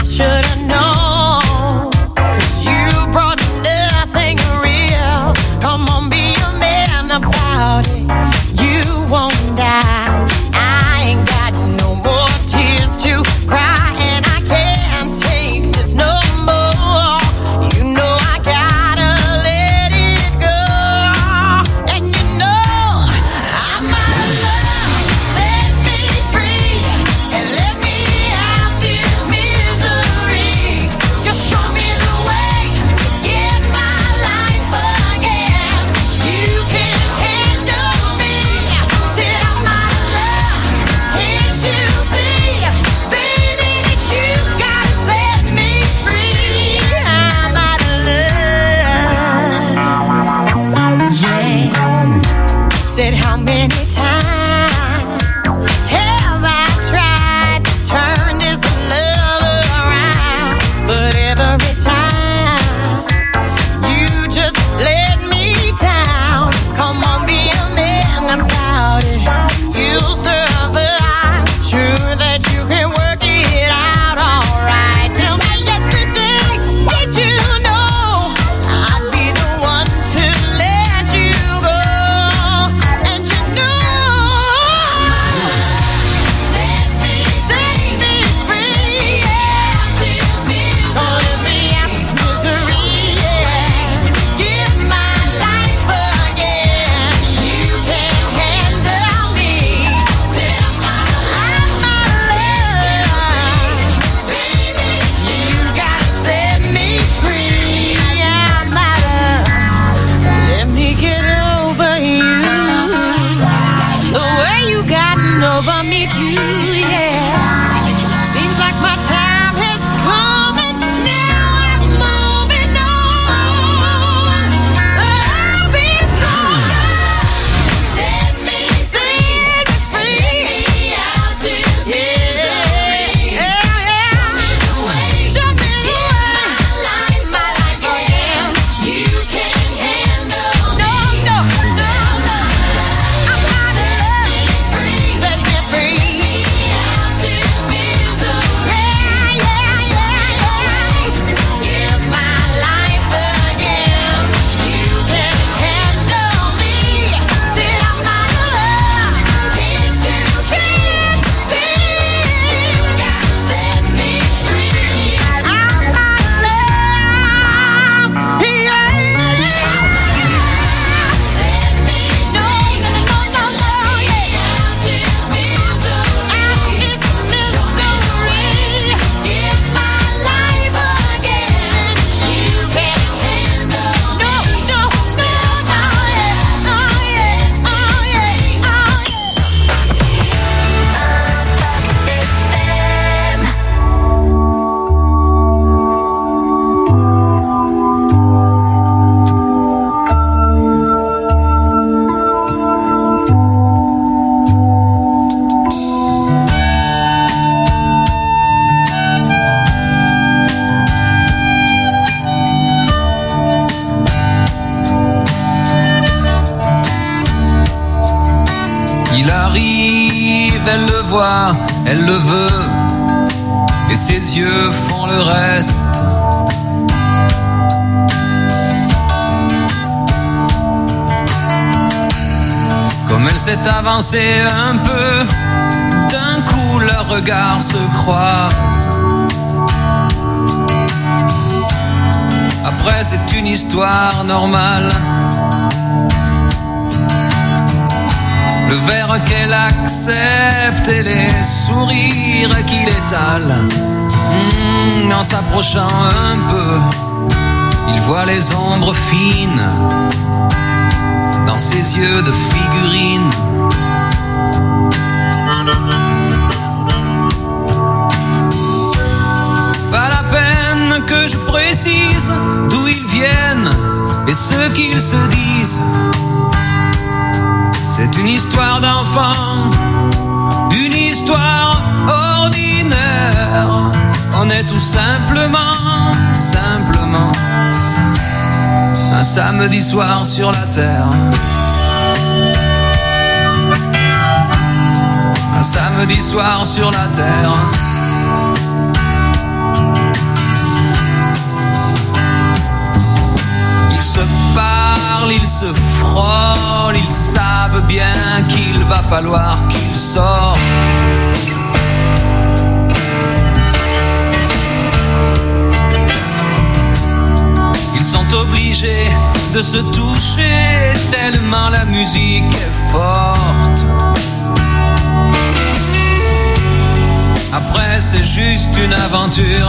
elle le voit, elle le veut, et ses yeux font le reste. Comme elle s'est avancée un peu, d'un coup leurs regards se croisent. Après c'est une histoire normale. Le verre qu'elle accepte et les sourires qu'il étale. En s'approchant un peu, il voit les ombres fines dans ses yeux de figurine. Pas la peine que je précise d'où ils viennent et ce qu'ils se disent. C'est une histoire d'enfant, une histoire ordinaire. On est tout simplement un samedi soir sur la terre. Un samedi soir sur la terre. obligés de se toucher tellement la musique est forte. Après c'est juste une aventure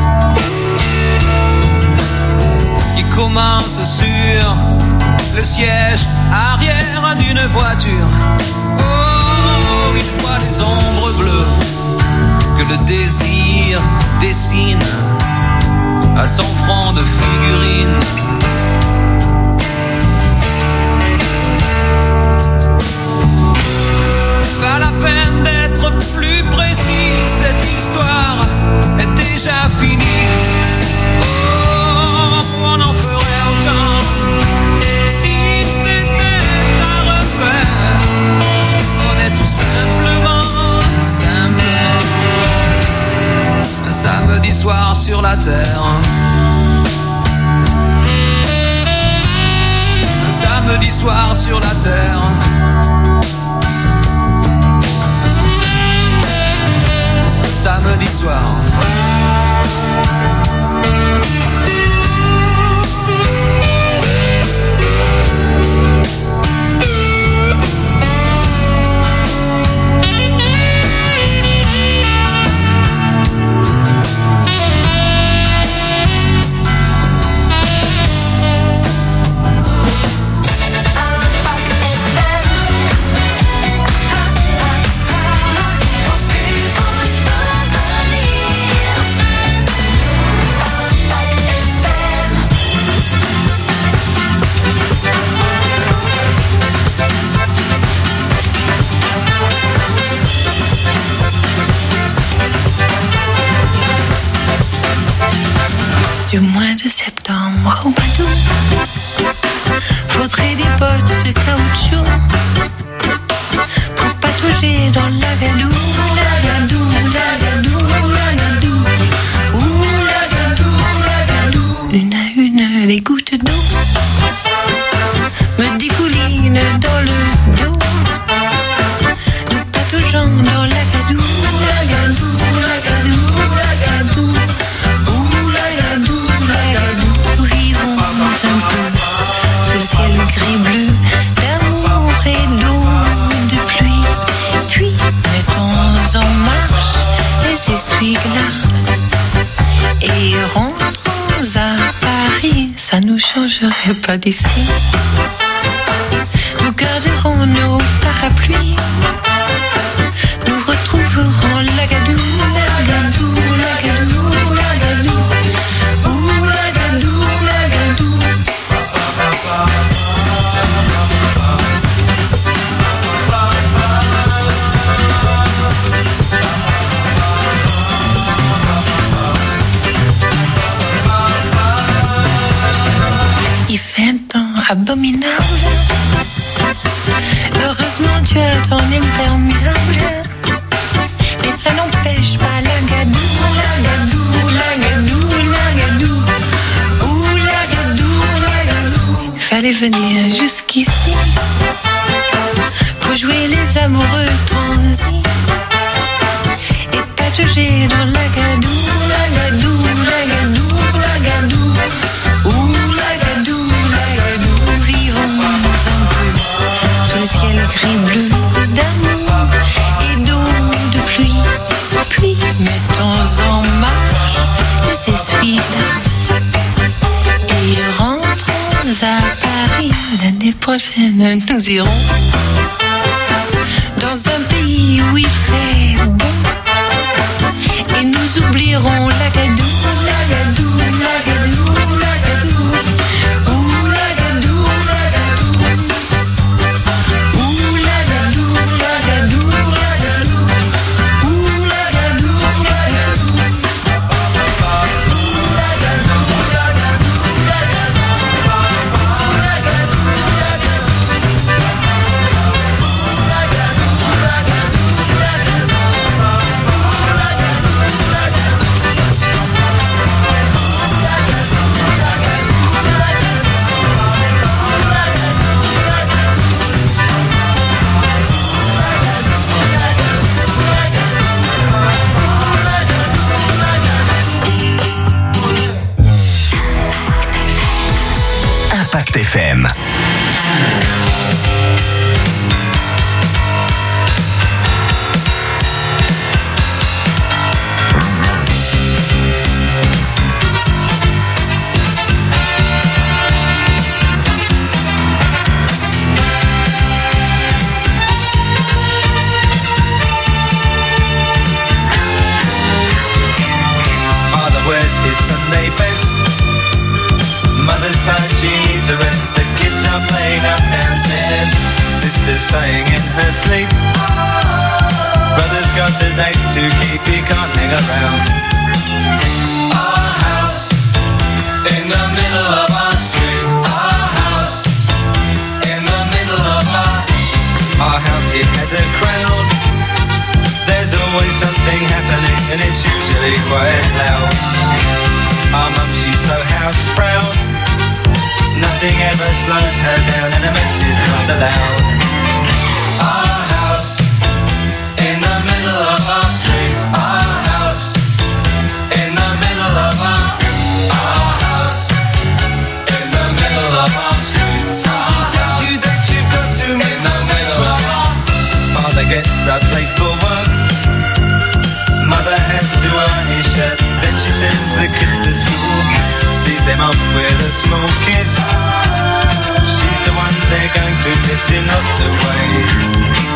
qui commence sur le siège arrière d'une voiture. Oh, il voit les ombres bleues que le désir dessine à son front de figurine. Pas la peine d'être plus précis, cette histoire est déjà finie. Oh, on en ferait autant si c'était à refaire. On est tout simplement un samedi soir sur la terre. Un samedi soir sur la terre. Samedi soir. Du mois de septembre au mois d'août, faudrait des bottes de caoutchouc pour patauger dans l'agadou, l'agadou, l'agadou, l'agadou, ouh l'agadou, l'agadou. Une à une, les gouttes d'eau me dégoulinent dans le dos. Nous pataugeons dans l'agadou, l'agadou, l'agadou, l'agadou. Nous vivons un peu sous le ciel gris-bleu d'amour et d'eau, de pluie. Puis mettons en marche les essuie-glaces et rentrons à Paris. Ça nous changerait pas d'ici. Nous garderons nos parapluies. Nous retrouverons l'agadou, l'agadou, l'agadou, l'agadou. Il fait un temps abominable. Heureusement tu as ton imperméable. Mais ça n'empêche pas l'agadou, l'agadou, l'agadou, l'agadou. Ouh l'agadou, l'agadou. Il fallait venir jusqu'ici pour jouer les amoureux transis et patauger dans l'agadou, l'agadou, l'agadou, l'agadou. Ouh l'agadou, l'agadou. Vivons un peu sous le ciel gris-bleu d'amour et d'eau, de pluie. Puis mettons en marche les essuie-glaces et rentrons à Paris. L'année prochaine nous irons dans un pays où il fait bon et nous oublierons l'agadou, l'agadou, l'agadou, l'agadou. Ouh l'agadou, l'agadou. Ouh l'agadou, l'agadou, l'agadou. Ouh l'agadou, l'agadou. FM. His Sunday best. Mother's tired, she needs a rest. The kids are playing up downstairs. Sister's sighing in her sleep. Brother's got a date to keep, he can't hang around. Our house in the middle of our street. Our house in the middle of our house. It has a crowd. There's always something happening and it's usually quite loud. Our mum, she's so house proud. Nothing ever slows her down and a mess is not allowed. Our house in the middle of our street. Our house in the middle of our house in the middle of our street. Something tells you that you've got to meet in the middle of our. Father gets up late for work. Mother has to earn his shirt. Then she sends the kids to school, sees them off with a small kiss. She's the one they're going to miss in lots of ways.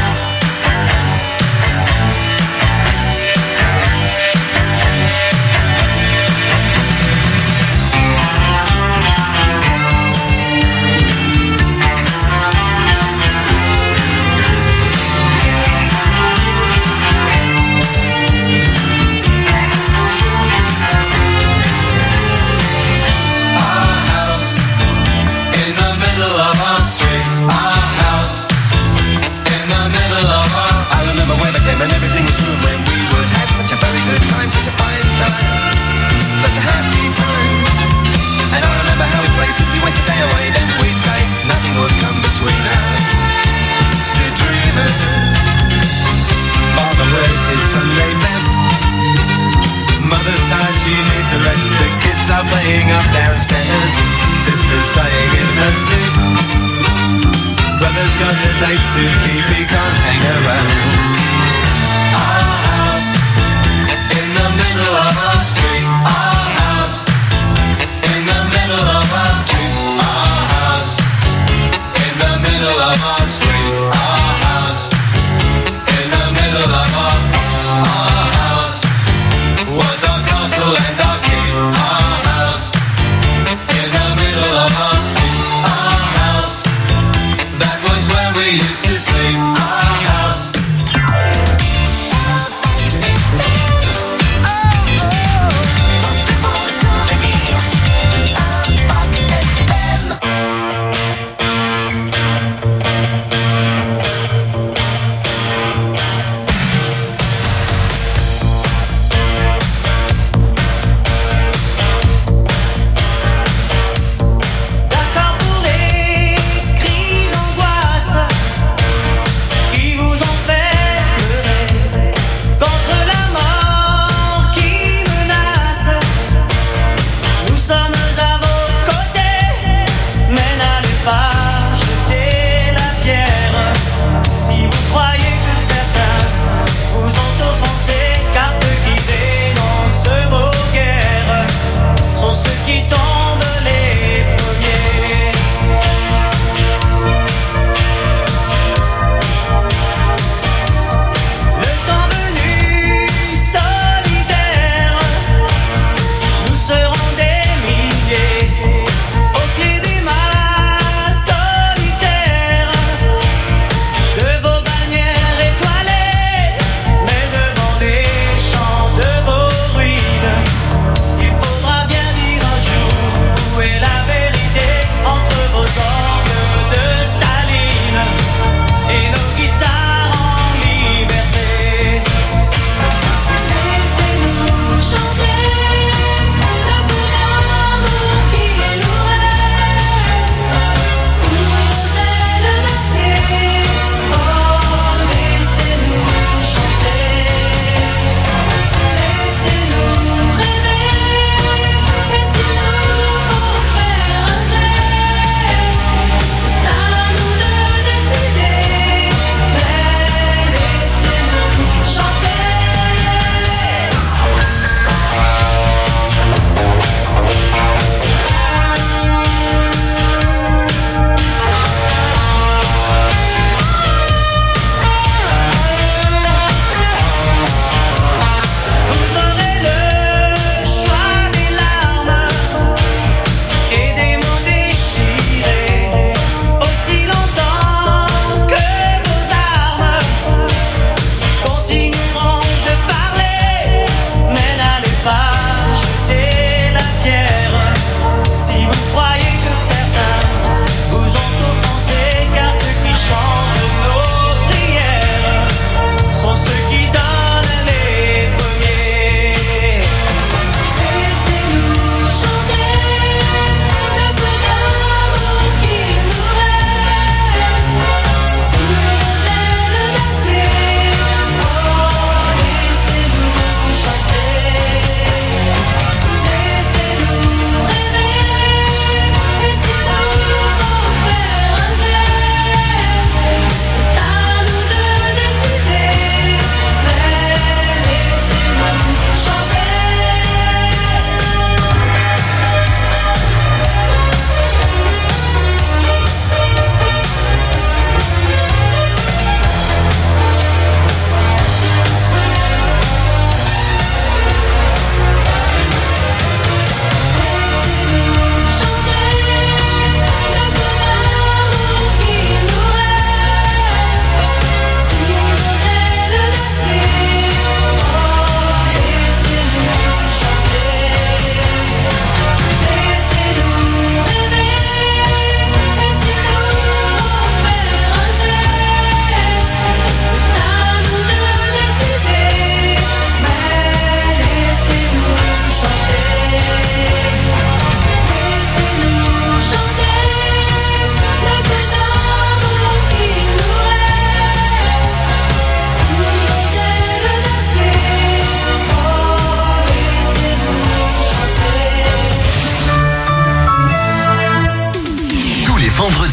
And everything was true when we would have such a very good time, such a fine time, such a happy time. And I remember how we played, simply waste the day away. Then we'd say nothing would come between us, two dreamers. Father wears his Sunday best. Mother's tired, she needs a rest. The kids are playing up downstairs. Sister's sighing in her sleep. Brother's got a date to keep, he can't hang around. Our house in the middle of our street. Our house in the middle of our street. Our house in the middle of our street. Our house in the middle of our house was our castle and our keep. Our house in the middle of our street. Our house, that was where we used to sleep. Our house.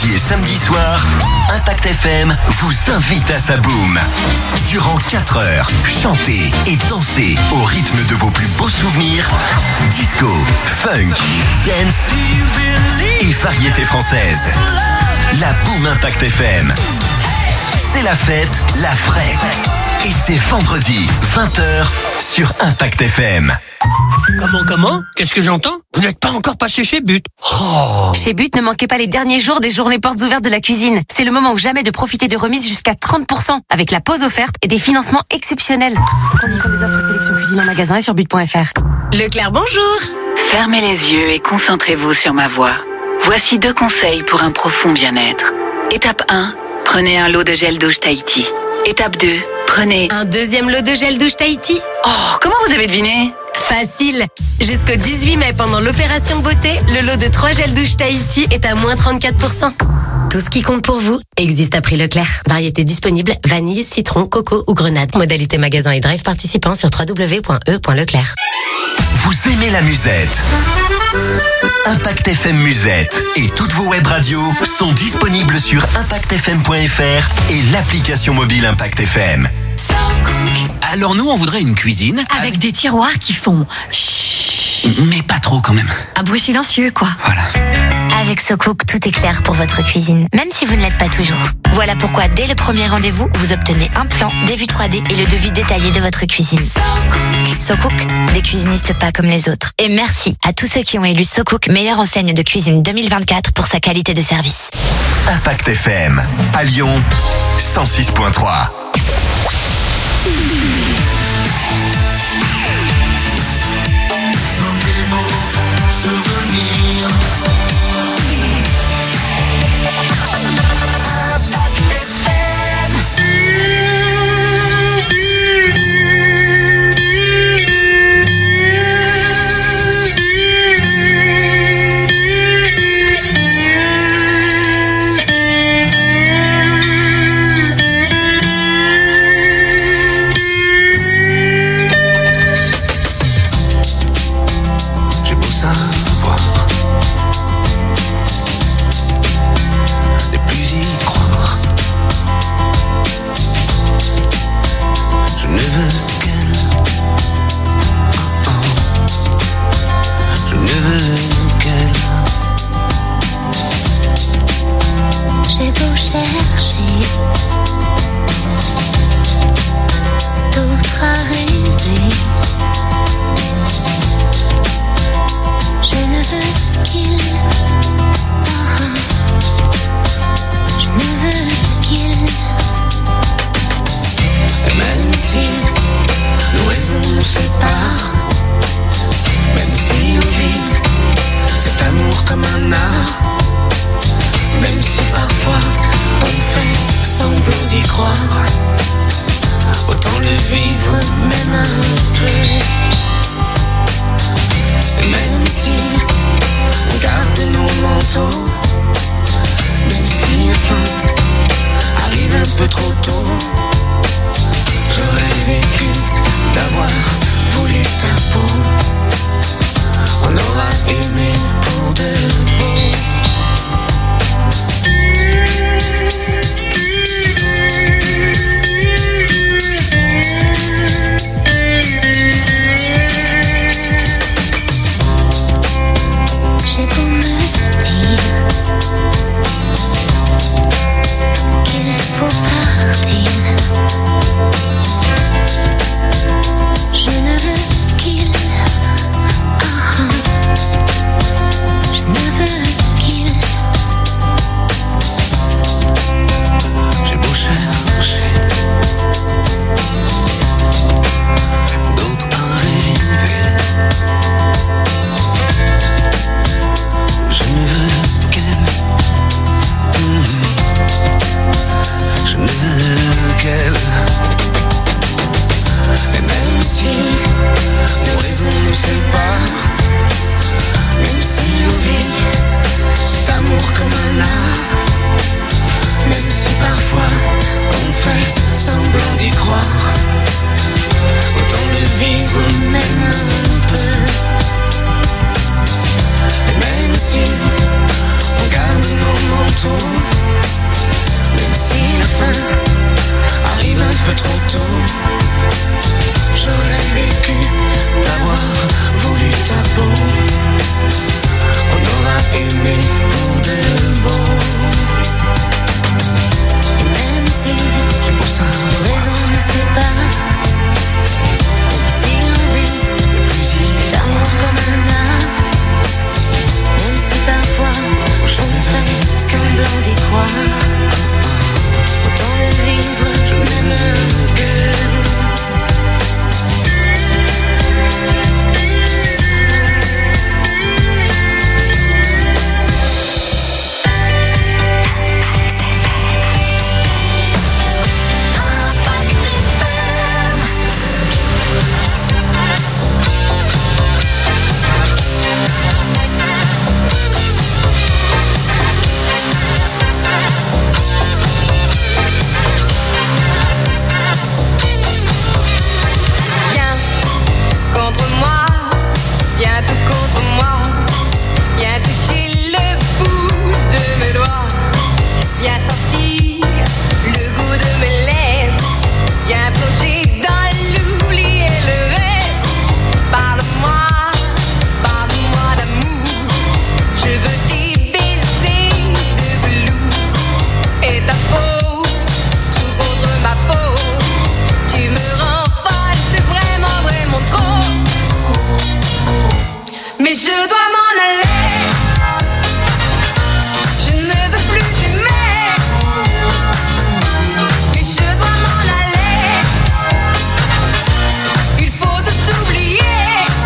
vendredi et samedi soir, Impact FM vous invite à sa boum. Durant 4 heures, chantez et dansez au rythme de vos plus beaux souvenirs. Disco, funk, dance et variété française. La boum Impact FM. C'est la fête, la vraie. Et c'est vendredi, 20h, sur Impact FM. Comment? Qu'est-ce que j'entends? Vous n'êtes pas encore passé chez But. Oh. Chez But, ne manquez pas les derniers jours des journées portes ouvertes de la cuisine. C'est le moment ou jamais de profiter de remises jusqu'à 30% avec la pause offerte et des financements exceptionnels. Conditions des offres sélection cuisine en magasin et sur but.fr. Leclerc, bonjour. Fermez les yeux et concentrez-vous sur ma voix. Voici 2 conseils pour un profond bien-être. Étape 1, prenez un lot de gel douche Tahiti. Étape 2, prenez... Un deuxième lot de gel douche Tahiti. Oh, comment vous avez deviné? Facile. Jusqu'au 18 mai, pendant l'opération beauté, le lot de 3 gels douche Tahiti est à moins 34%. Tout ce qui compte pour vous existe à prix Leclerc. Variété disponible, vanille, citron, coco ou grenade. Modalité magasin et drive participant sur www.e.leclerc. Vous aimez la musette? Impact FM Musette et toutes vos web radios sont disponibles sur impactfm.fr et l'application mobile Impact FM. Alors nous, on voudrait une cuisine Avec des tiroirs qui font chut. Mais pas trop quand même. Un bruit silencieux, quoi. Voilà. Avec SoCook, tout est clair pour votre cuisine, même si vous ne l'êtes pas toujours. Voilà pourquoi, dès le premier rendez-vous, vous obtenez un plan, des vues 3D et le devis détaillé de votre cuisine. SoCook, des cuisinistes pas comme les autres. Et merci à tous ceux qui ont élu SoCook meilleure enseigne de cuisine 2024 pour sa qualité de service. Impact FM, à Lyon, 106.3. Mais je dois m'en aller. Je ne veux plus t'aimer. Mais je dois m'en aller. Il faut tout oublier.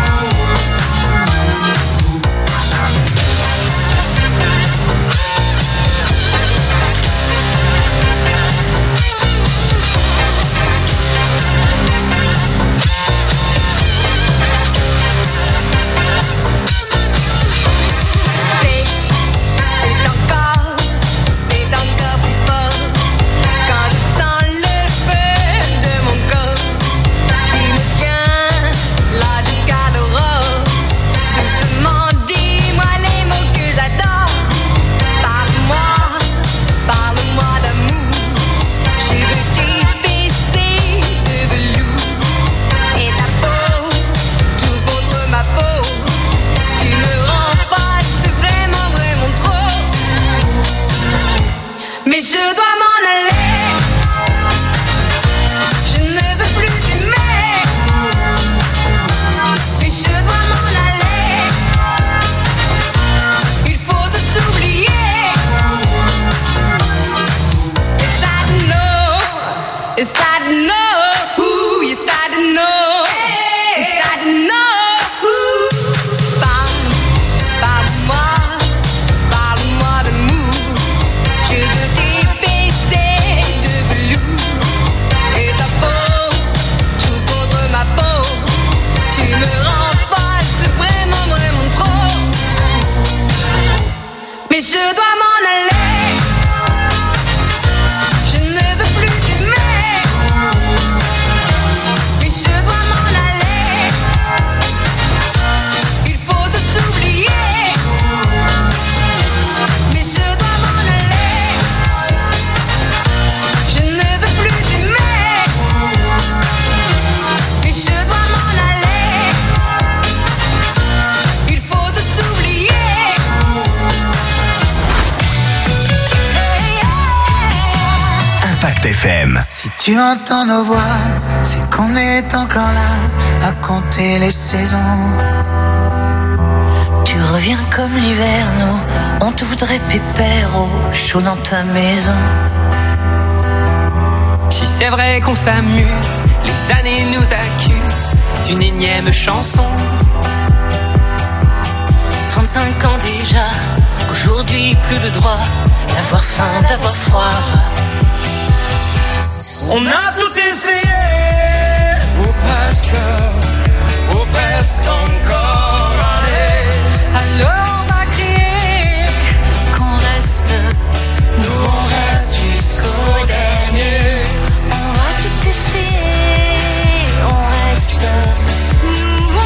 Mais je dois m'en aller. Je ne veux plus t'aimer. Mais je dois m'en aller. Il faut tout oublier. It's sad to know. It's sad to know. Ooh, it's sad to know. It's sad to know. Mais je dois m'en aller. Je ne veux plus t'aimer. Mais je dois m'en aller. Il faut tout oublier. Mais je dois m'en aller. Je ne veux plus t'aimer. Mais je dois m'en aller. Il faut tout oublier. Impact FM. Si tu entends nos voix, c'est qu'on est encore là à compter les saisons. Tu reviens comme l'hiver, nous, on te voudrait pépère au chaud dans ta maison. Si c'est vrai qu'on s'amuse, les années nous accusent d'une énième chanson. 35 ans déjà, qu'aujourd'hui plus de droit d'avoir faim, d'avoir froid. On a tout essayé, ou presque encore, allez. Alors on va crier qu'on reste, nous on reste jusqu'au dernier. On va tout essayer, on reste, nous on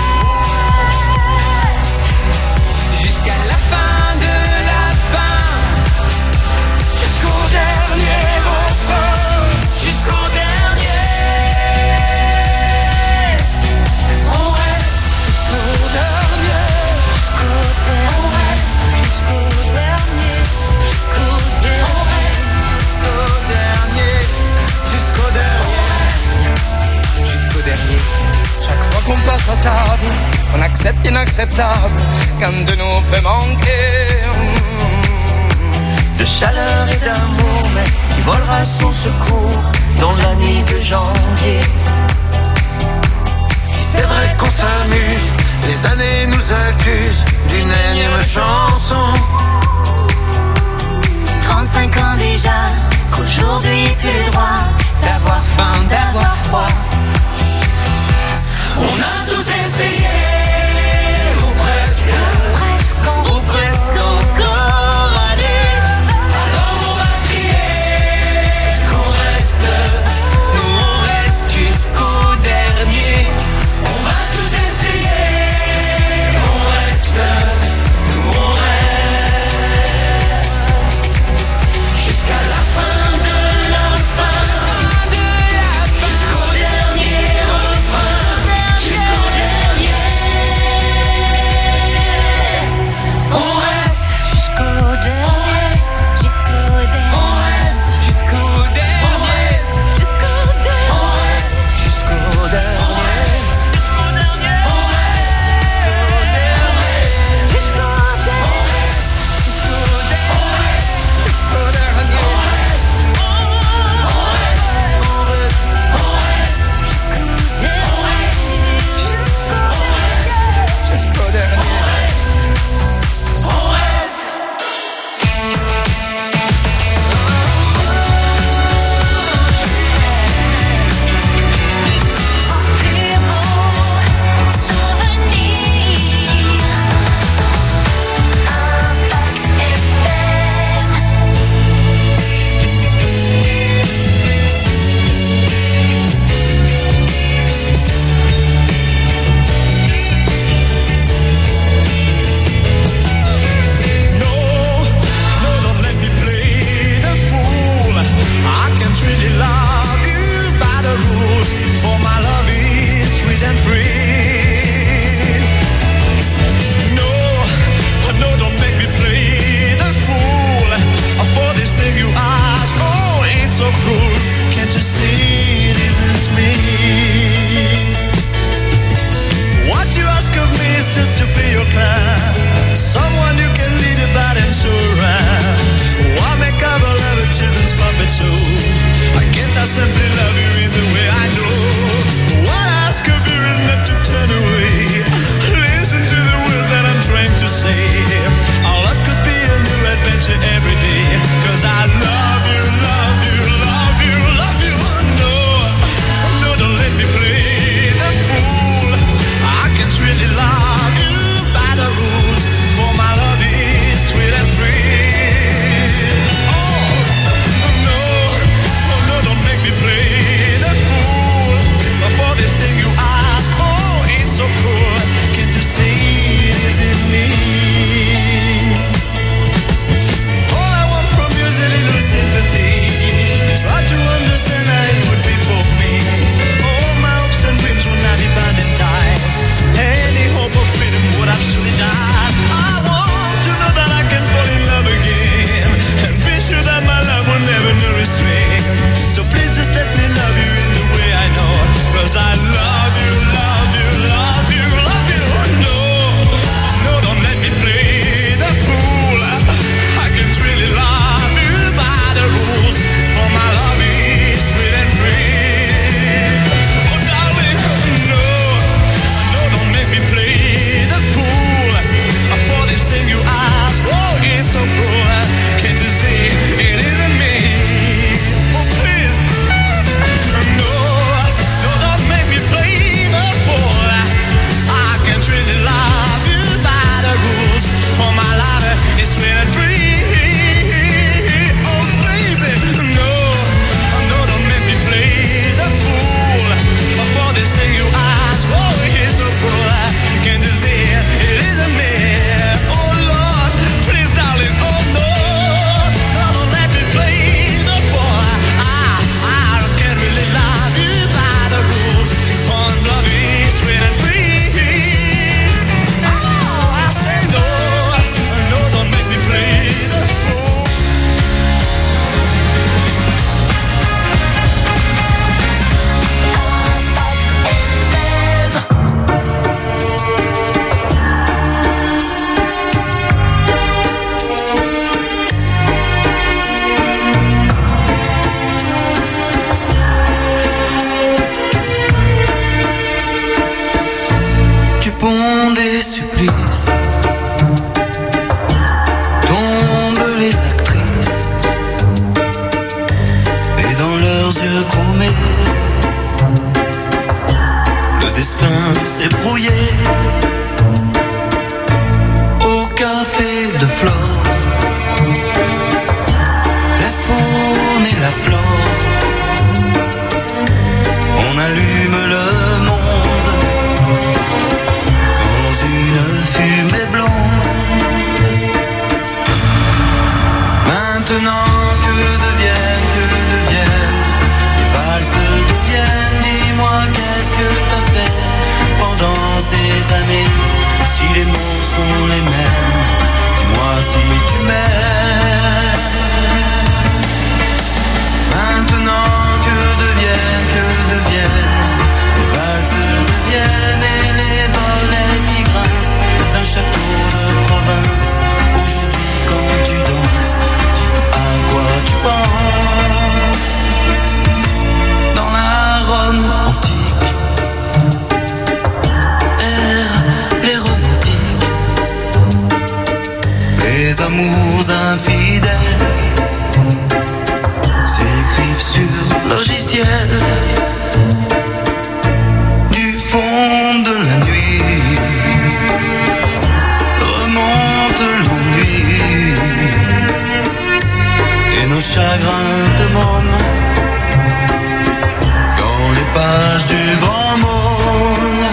reste Jusqu'à la fin de la fin, Jusqu'au dernier refrain, jusqu'au dernier. On reste jusqu'au dernier, jusqu'au dernier, jusqu'au dernier, on reste jusqu'au dernier, jusqu'au dernier. Chaque fois qu'on passe à table, on accepte l'inacceptable, qu'un de nous peut manquer. De chaleur et d'amour, mais qui volera sans secours dans la nuit de janvier. Si c'est vrai qu'on s'amuse, les années nous accusent d'une énième chanson. 35 ans déjà, qu'aujourd'hui plus le droit d'avoir faim, d'avoir froid. On a tout essayé, ou presque encore, allez. Alors on va crier qu'on reste, nous on reste jusqu'au dernier. On va tout essayer, on reste, nous on reste jusqu'à la fin de la fin, jusqu'au dernier refrain, jusqu'au des supplices. Tombent les actrices et dans leurs yeux chromés le destin s'est brouillé. Au café de Flore, la faune et la flore, on allume le monde dans une fumée blonde. Maintenant que deviennent les valses deviennent. Dis-moi qu'est-ce que t'as fait pendant ces années? Si les mots sont les mêmes, dis-moi si tu m'aimes. Maintenant que deviennent les valses deviennent et les volets qui grincent d'un château de province. Aujourd'hui quand tu danses, dis à quoi tu penses? Dans la Rome antique errent les romantiques, les amours infidèles s'écrivent sur logiciel. Du fond de la nuit remonte l'ennui et nos chagrins de môme dans les pages du grand monde.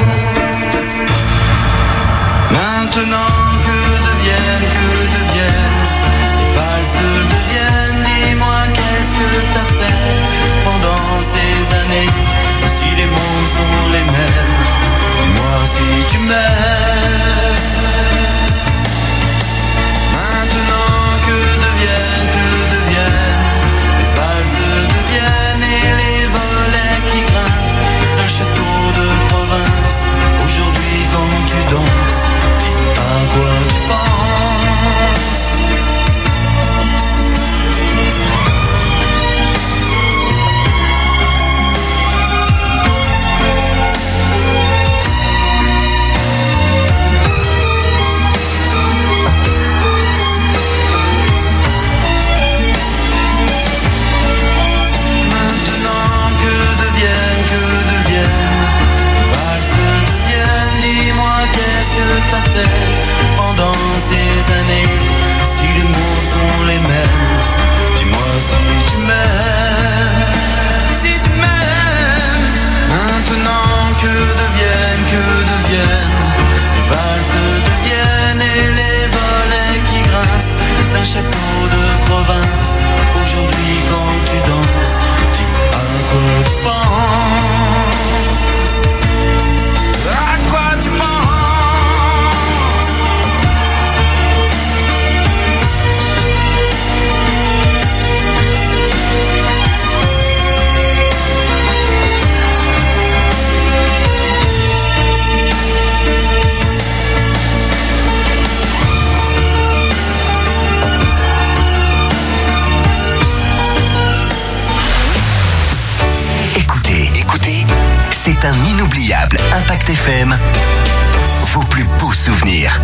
Maintenant que deviennent les valses deviennent. Dis-moi qu'est-ce que t'as fait pendant ces années? Si les mots sont les mêmes, dis-moi si tu m'aimes. Maintenant que deviennent les valses deviennent et les volets qui grincent d'un château de province. Aujourd'hui quand tu danses, dis à quoi tu penses? Maintenant que deviennent les valses deviennent. Dis-moi qu'est-ce que t'as fait pendant ces années? Si les mots sont les mêmes, dis-moi si tu m'aimes. Si tu m'aimes. Maintenant que deviennent les valses deviennent et les volets qui grincent d'un château de province. Aujourd'hui quand tu danses, dis à quoi tu penses? À quoi tu penses? Écoutez, c'est un inoubliable Impact FM. Vos plus beaux souvenirs.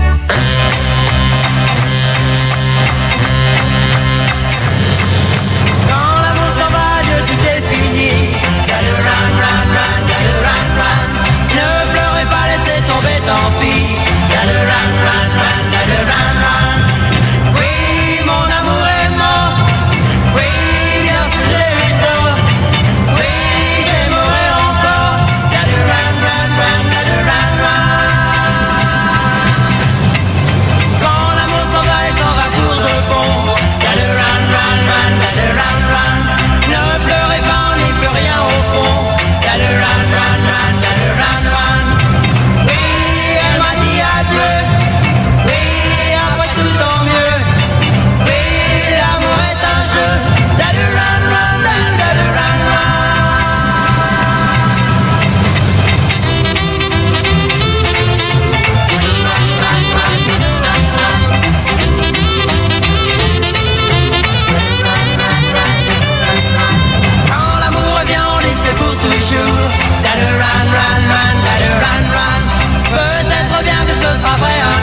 Quand l'amour sauvage tout est fini, gotta run, run, run, gotta run, run. Ne pleurez pas, laissez tomber, tant pis. Gotta run, run, run, gotta run, run. Oui, mon amour est mort. Oui, bien sûr j'ai eu tort. Oui, j'aimerais encore. Gotta run, run, run, gotta run, run.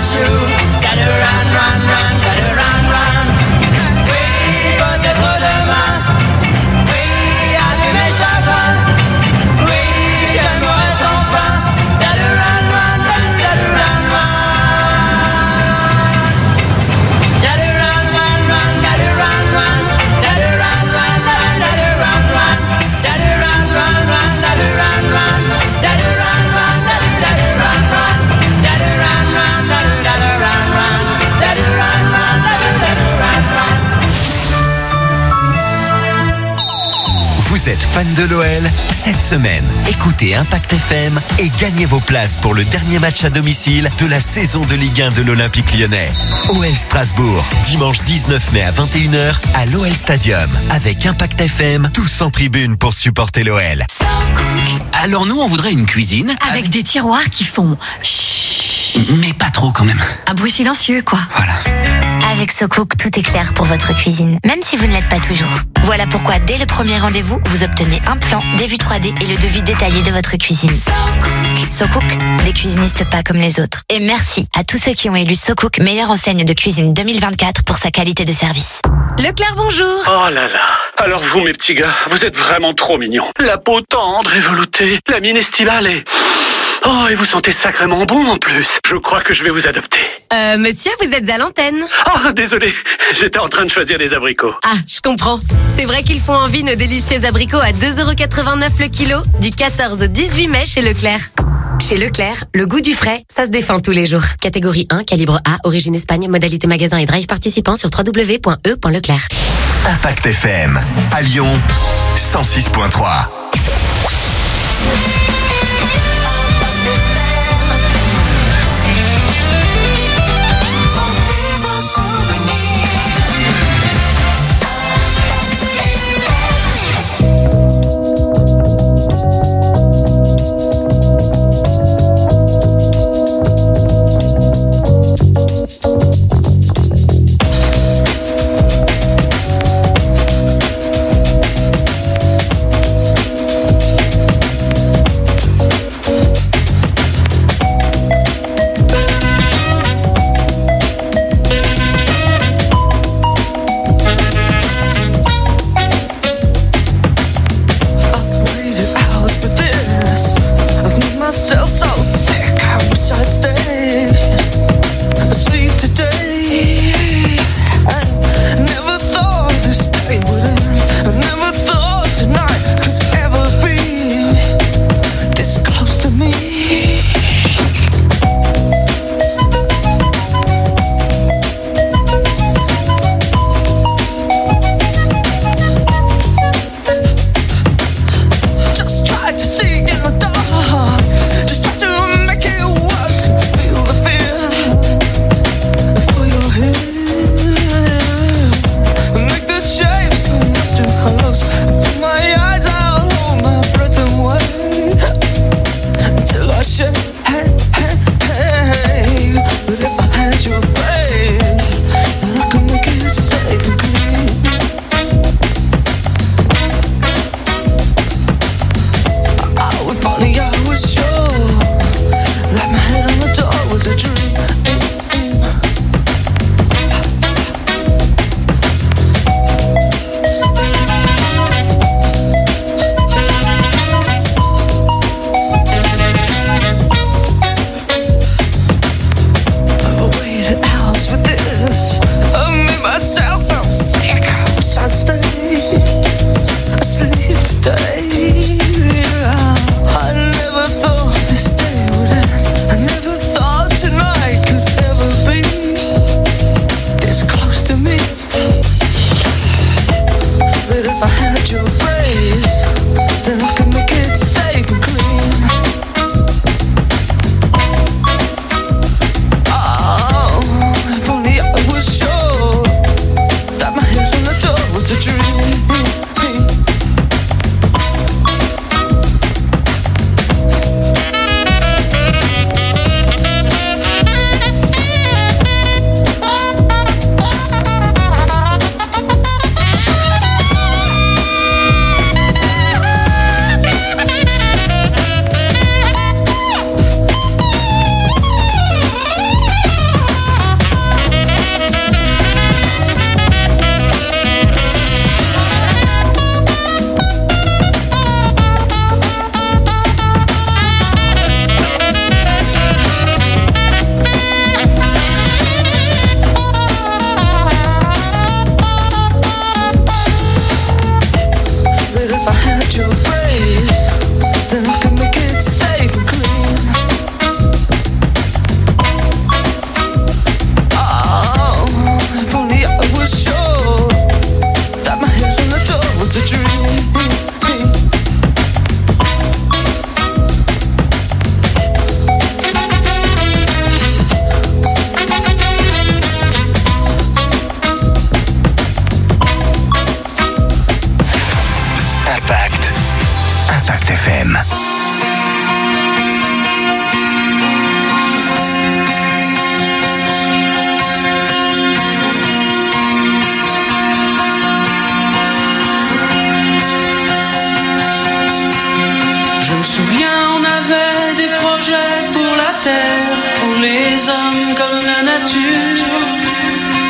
joue. Gotta run, run, run, gotta run, run. Oui, peut-être demain. Oui, à tous mes chagrins. Oui, j'aimerais sans fin. Gotta run, run, run, gotta run, run. Gotta run, run, run, gotta run, run. Gotta run, run, run, gotta run, run. Gotta run, run, run, gotta run, run. Gotta run, run, gotta run, run. Gotta run, run, gotta run, run. Gotta run, run, gotta run, run. Vous êtes fan de l'OL? Cette semaine, écoutez Impact FM et gagnez vos places pour le dernier match à domicile de la saison de Ligue 1 de l'Olympique Lyonnais. OL Strasbourg, dimanche 19 mai à 21h à l'OL Stadium. Avec Impact FM, tous en tribune pour supporter l'OL. Alors nous, on voudrait une cuisine avec des tiroirs qui font chut. Mais pas trop quand même. Un bruit silencieux, quoi. Voilà. Avec SoCook, tout est clair pour votre cuisine, même si vous ne l'êtes pas toujours. Voilà pourquoi, dès le premier rendez-vous, vous obtenez un plan, des vues 3D et le devis détaillé de votre cuisine. SoCook, des cuisinistes pas comme les autres. Et merci à tous ceux qui ont élu SoCook meilleure enseigne de cuisine 2024 pour sa qualité de service. Leclerc, bonjour. Oh là là. Alors vous, mes petits gars, vous êtes vraiment trop mignons. La peau tendre et veloutée, la mine estivale et... Oh, et vous sentez sacrément bon en plus. Je crois que je vais vous adopter. Monsieur, vous êtes à l'antenne. Oh, désolé, j'étais en train de choisir des abricots. Ah, je comprends. C'est vrai qu'ils font envie nos délicieux abricots à 2,89€ le kilo, du 14 au 18 mai chez Leclerc. Chez Leclerc, le goût du frais, ça se défend tous les jours. Catégorie 1, calibre A, origine Espagne, modalité magasin et drive participant sur www.e.leclerc. Impact FM, à Lyon, 106.3.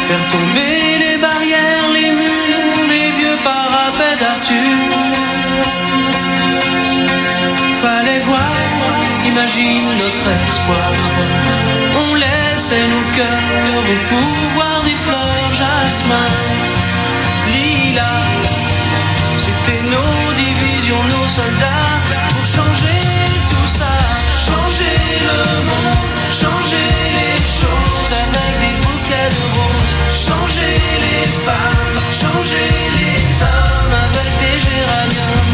faire tomber les barrières, les murs, les vieux parapets d'Arthur. Fallait voir, imagine notre espoir. On laissait nos cœurs au pouvoir des fleurs, jasmin, lilas. C'était nos divisions, nos soldats, pour changer tout ça. Changer le monde, changer les choses avec des bouquets de roses. Changer les femmes, changer les hommes avec des géraniums.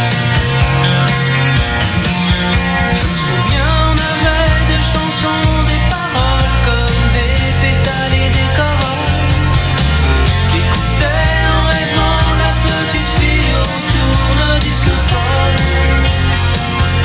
Je me souviens, on avait des chansons, des paroles comme des pétales et des corolles, qui écoutaient en rêvant la petite fille autour d'un disque fort.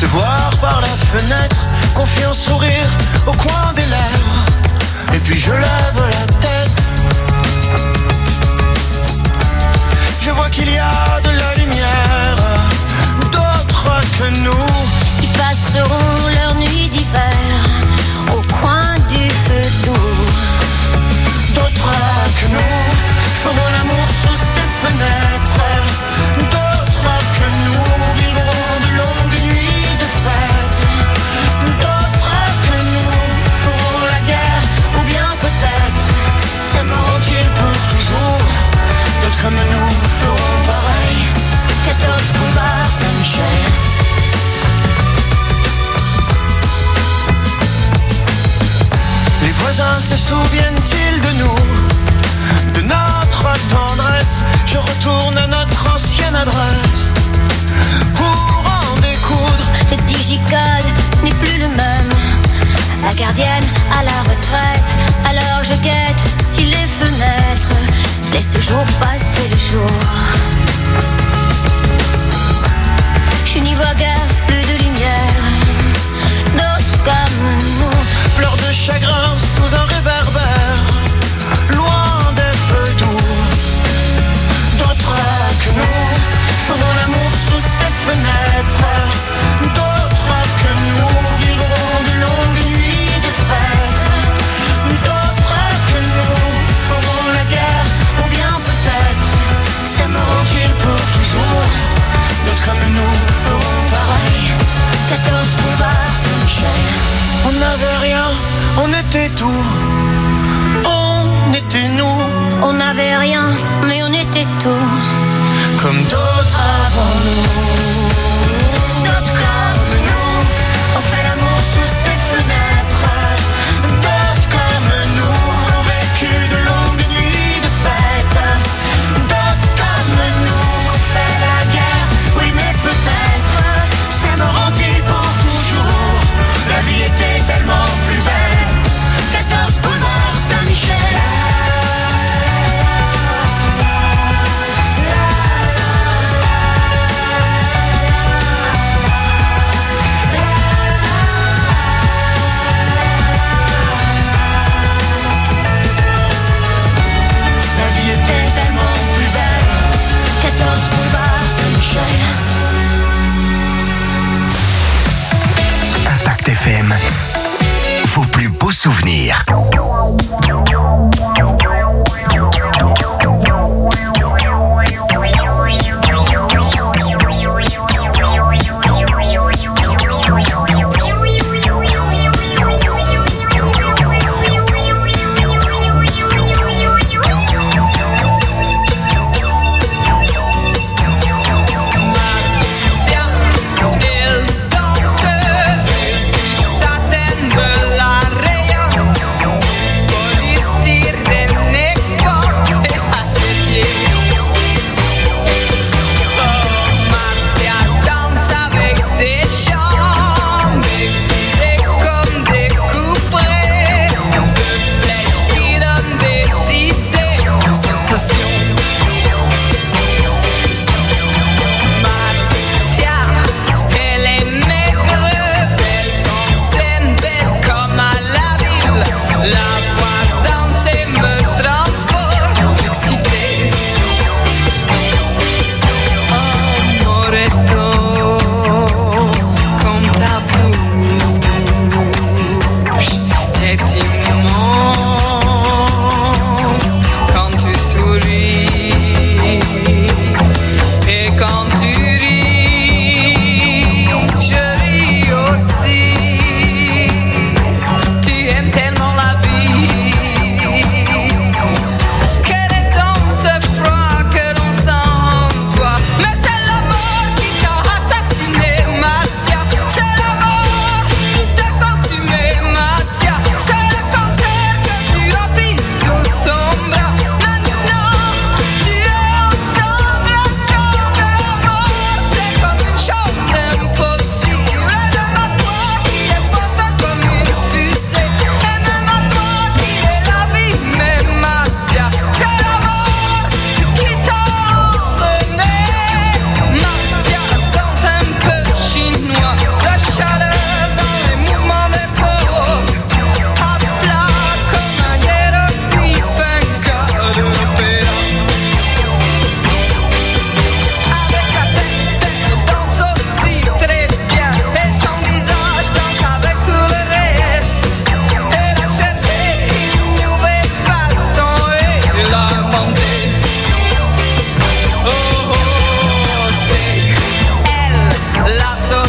voir par la fenêtre, confiant sourire au coin des lèvres. Et puis je lève la tête. Je vois qu'il y a de la lumière, d'autres que nous. Ils passeront leur nuit d'hiver au coin du feu doux. D'autres que nous feront l'amour sous ces fenêtres. D'autres que nous vivront de longues nuits de fête. D'autres que nous feront la guerre, ou bien peut-être s'aimeront-ils pour toujours. D'autres comme nous feront pareil. 14 boulevard Saint-Michel. Les voisins se souviennent-ils de nous, de notre tendresse? Je retourne à notre ancienne adresse pour en découdre. Le digicode n'est plus le même. La gardienne à la retraite. Alors je guette si les fenêtres laissent toujours passer le jour. Je n'y vois guère plus de lumière. D'autres comme nous pleurent de chagrin sous un réverbère, loin des feux doux. D'autres que nous feront l'amour sous ces fenêtres. D'autres que nous vivront de longues nuits de fête. D'autres que nous feront la guerre, ou bien peut-être s'aimeront-ils pour toujours. D'autres comme nous feront pareil. 14 boulevard Saint-Michel. On n'avait rien, on était tout. On était nous. On n'avait rien, mais on était tout. Comme d'autres avant nous. D'autres comme nous ont fait l'amour sous ces fenêtres. D'autres comme nous ont vécu de longues nuits de fête. D'autres comme nous ont fait la guerre. Oui mais peut-être s'aimeront-ils pour toujours. La vie était tellement plus belle. 14 boulevard Saint-Michel. La vie était tellement plus belle. 14 boulevard Saint-Michel. Impact FM, vos plus beaux souvenirs. Certaines de la rayon.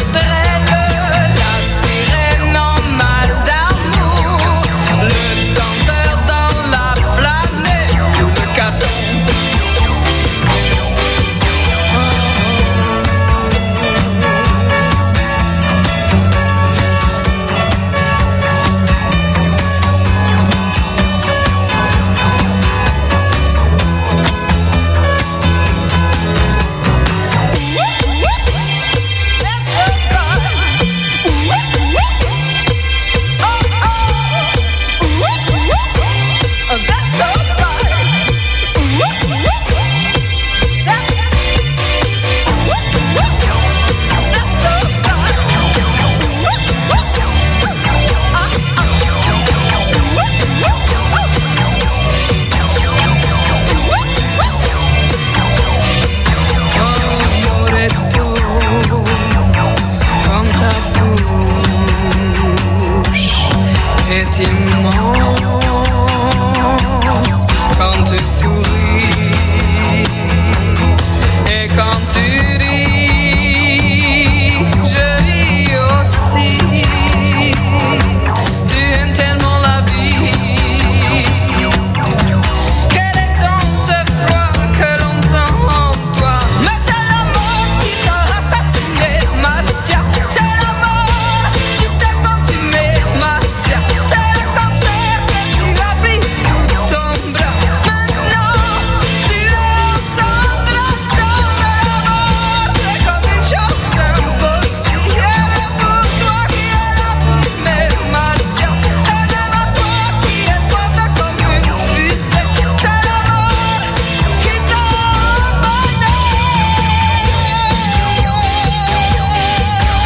très